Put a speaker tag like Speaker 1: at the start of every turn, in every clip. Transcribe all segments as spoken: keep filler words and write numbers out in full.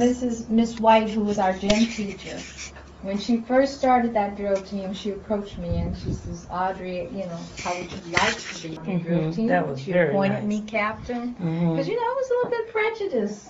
Speaker 1: Missus Miss White, who was our gym teacher, when she first started that drill team, she approached me and she says, Audrey, you know, how would you like to be on the drill
Speaker 2: Mhm,
Speaker 1: team?
Speaker 2: that was
Speaker 1: She
Speaker 2: very
Speaker 1: appointed
Speaker 2: nice.
Speaker 1: me captain.
Speaker 2: Mhm.
Speaker 1: Because, you know, I was a little bit prejudiced.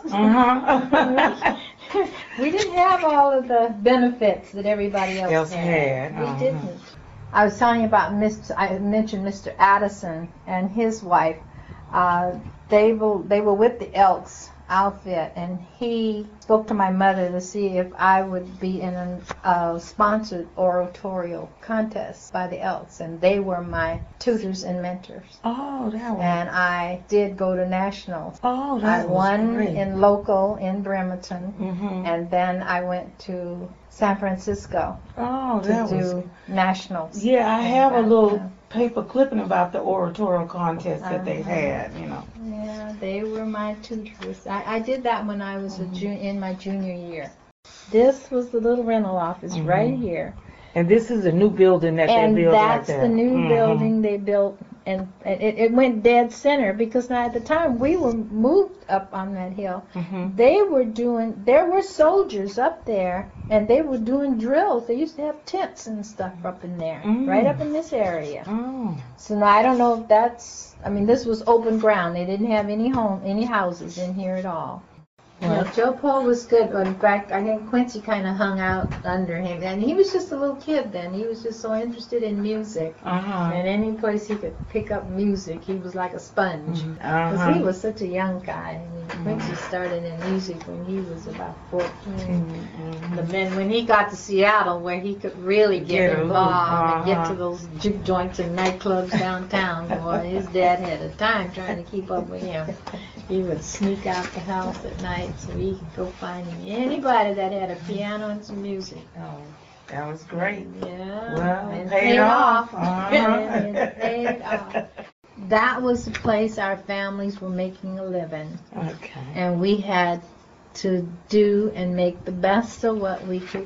Speaker 2: Uh-huh.
Speaker 1: We didn't have all of the benefits that everybody else,
Speaker 2: Else
Speaker 1: had.
Speaker 2: had,
Speaker 1: We
Speaker 2: uh-huh.
Speaker 1: didn't. I was telling you about Mister I mentioned Mister Addison and his wife. Uh, they were they were with the Elks outfit, and he spoke to my mother to see if I would be in a uh, sponsored oratorial contest by the Elks, and they were my tutors and mentors.
Speaker 2: Oh, that was.
Speaker 1: And I did go to nationals.
Speaker 2: Oh,
Speaker 1: I
Speaker 2: that was
Speaker 1: won
Speaker 2: great.
Speaker 1: in local in Bremerton,
Speaker 2: Mhm.
Speaker 1: and then I went to San Francisco
Speaker 2: Oh,
Speaker 1: to
Speaker 2: that
Speaker 1: do
Speaker 2: was.
Speaker 1: nationals.
Speaker 2: Yeah, I
Speaker 1: And
Speaker 2: have a
Speaker 1: back,
Speaker 2: little
Speaker 1: uh,
Speaker 2: paper clipping about the oratorial contest that they
Speaker 1: Uh-huh.
Speaker 2: had. You know.
Speaker 1: Yeah, they were my tutors. I, I did that when I was a
Speaker 2: Mhm.
Speaker 1: jun- in my junior year. This was the little rental office
Speaker 2: Mhm.
Speaker 1: right here.
Speaker 2: And this is a new building that
Speaker 1: And
Speaker 2: they built like
Speaker 1: that's
Speaker 2: that.
Speaker 1: the new
Speaker 2: Mhm.
Speaker 1: building they built, and it, it went dead center because now at the time we were moved up on that hill.
Speaker 2: Mhm.
Speaker 1: They were doing, there were soldiers up there, and they were doing drills. They used to have tents and stuff up in there,
Speaker 2: Mm.
Speaker 1: right up in this area.
Speaker 2: Oh.
Speaker 1: So now I don't know if that's, I mean, this was open ground. They didn't have any home, any houses in here at all. Yeah, Joe Paul was good. In fact, I think Quincy kind of hung out under him. And he was just a little kid then. He was just so interested in music.
Speaker 2: Uh-huh.
Speaker 1: And any place he could pick up music, he was like a sponge. Because
Speaker 2: Uh-huh.
Speaker 1: he was such a young guy. I mean, Quincy started in music when he was about fourteen.
Speaker 2: Mhm.
Speaker 1: But then when he got to Seattle, where he could really get,
Speaker 2: Get a
Speaker 1: involved and get
Speaker 2: uh-huh.
Speaker 1: to those juke joints and nightclubs downtown, boy, his dad had a time trying to keep up with him. He would sneak out the house at night so he could go find anybody that had a piano and some music.
Speaker 2: Oh, that was great.
Speaker 1: Yeah.
Speaker 2: Well,
Speaker 1: and
Speaker 2: paid
Speaker 1: paid
Speaker 2: off.
Speaker 1: off.
Speaker 2: Uh-huh.
Speaker 1: And it paid off. That was the place our families were making a living.
Speaker 2: Okay.
Speaker 1: And we had to do and make the best of what we could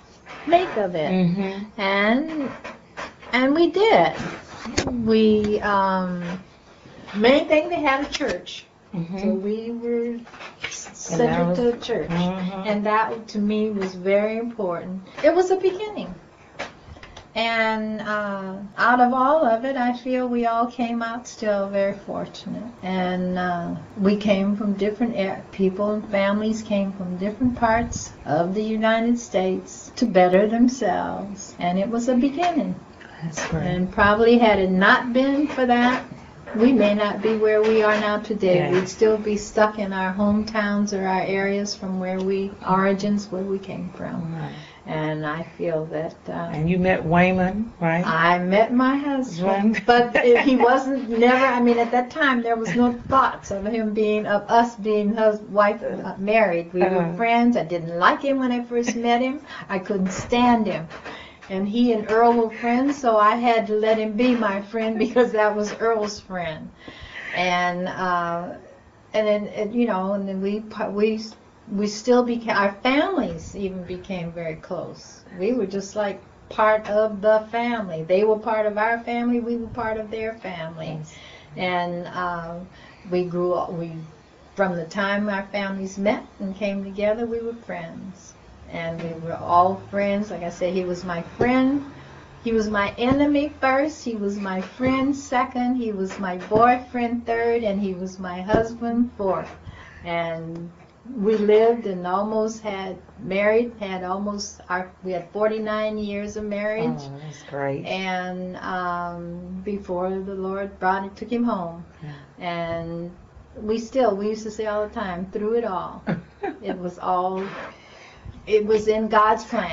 Speaker 1: make of it.
Speaker 2: Mhm.
Speaker 1: And and we did. We um main thing, they had a church. So
Speaker 2: Mhm.
Speaker 1: we were centered
Speaker 2: was-
Speaker 1: to the church.
Speaker 2: Mhm.
Speaker 1: And that to me was very important. It was a beginning. And uh, out of all of it, I feel we all came out still very fortunate. And uh, we came from different air- people and families came from different parts of the United States to better themselves. And it was a beginning.
Speaker 2: That's great.
Speaker 1: And probably had it not been for that, we may not be where we are now today.
Speaker 2: Yeah.
Speaker 1: We'd still be stuck in our hometowns or our areas from where we, origins, where we came from.
Speaker 2: Right.
Speaker 1: And I feel that uh,
Speaker 2: And you met Wayman, right?
Speaker 1: I met my husband,
Speaker 2: Husband.
Speaker 1: but if he wasn't never, I mean, at that time there was no thoughts of him being, of us being husband, wife, uh, married. We were
Speaker 2: Uh-huh.
Speaker 1: friends. I didn't like him when I first met him. I couldn't stand him. And he and Earl were friends, so I had to let him be my friend because that was Earl's friend. And uh, and then and, you know, and then we we we still became, our families even became very close. We were just like part of the family. They were part of our family. We were part of their family.
Speaker 2: Yes.
Speaker 1: And uh, we grew up. We from the time our families met and came together, we were friends. And we were all friends. Like I said, he was my friend. He was my enemy first. He was my friend second. He was my boyfriend third. And he was my husband fourth. And we lived and almost had married, had almost, our, we had forty-nine years of marriage.
Speaker 2: Oh, that's great.
Speaker 1: And um, before the Lord brought it, took him home.
Speaker 2: Yeah.
Speaker 1: And we still, we used to say all the time, through it all, it was all, it was in God's plan.